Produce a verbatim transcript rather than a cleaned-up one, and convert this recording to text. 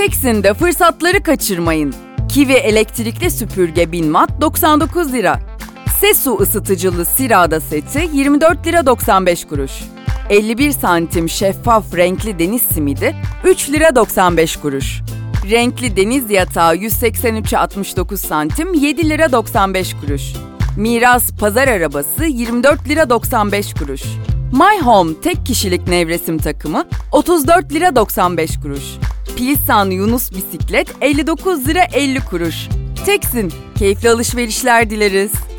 Teksin'de fırsatları kaçırmayın. Kiwi elektrikli süpürge bin watt doksan dokuz lira. Sesu ısıtıcılı Sirada seti yirmi dört lira doksan beş kuruş. elli bir santim şeffaf renkli deniz simidi üç lira doksan beş kuruş. Renkli deniz yatağı yüz seksen üçe altmış dokuz santim yedi lira doksan beş kuruş. Miras pazar arabası yirmi dört lira doksan beş kuruş. My Home tek kişilik nevresim takımı otuz dört lira doksan beş kuruş. Pilsan Yunus bisiklet elli dokuz lira elli kuruş. Teksin, keyifli alışverişler dileriz.